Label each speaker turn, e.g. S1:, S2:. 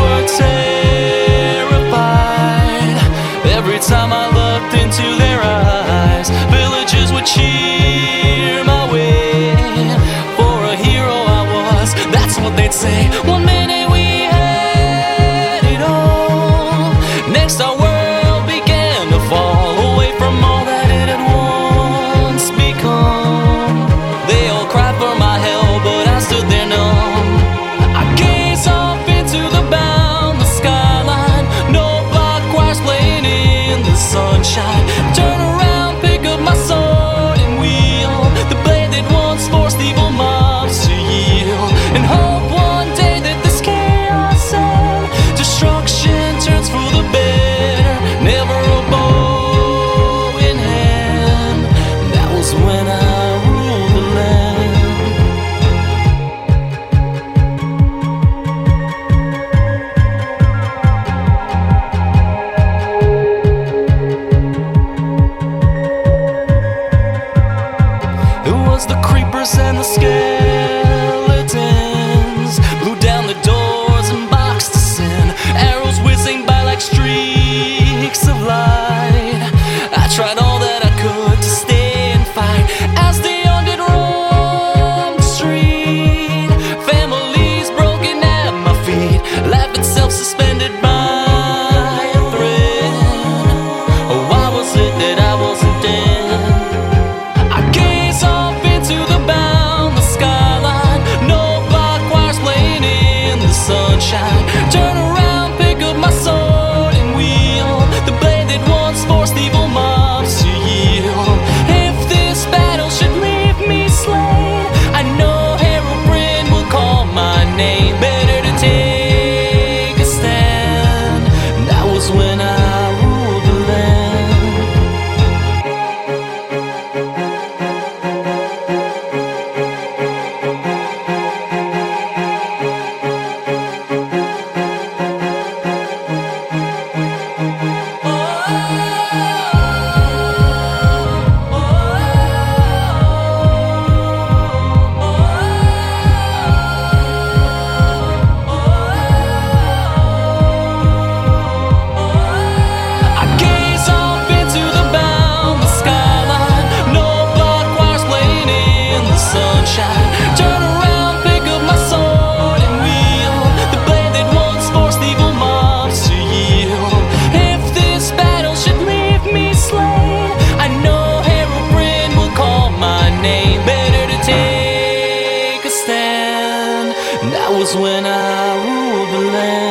S1: were terrified. Every time I looked into their eyes, villagers would cheer my way. For a hero I was, that's what they'd say. One minute we had it all, next our world began to fall away from all that it had once become. They all cried for my help, but I stood there numb. I gazed off into the boundless skyline, no block choirs playing in the sunshine. Turn around, pick up my sword and wield the blade that once forced evil mobs to yield, and hope one day that this chaos and destruction turns for the better. Never a bow in hand, that was when I ruled the land. It was the creepers and the skeletons, blew down the doors and boxed us in, arrows whizzing by like streaks of light. I tried all that I could to stay and fight as the undead roamed the street. Families broken at my feet, life itself suspended by a thread. Oh, why was it that I wasn't dead? I gaze off into the boundless skyline, no block choirs playing in the sunshine. Turn around, pick up my sword and wield the blade that once forced evil mobs to yield. If this battle should leave me slain, I know Herobrine will call my name. Better to take a stand, that was when I ruled the land. I gaze off into the boundless skyline, no block choirs playing in the sunshine. Turn around, pick up my sword and wield the blade that once forced evil mobs to yield. If this battle should leave me slain, I know Herobrine will call my name. Better to take a stand, that was when I ruled the land.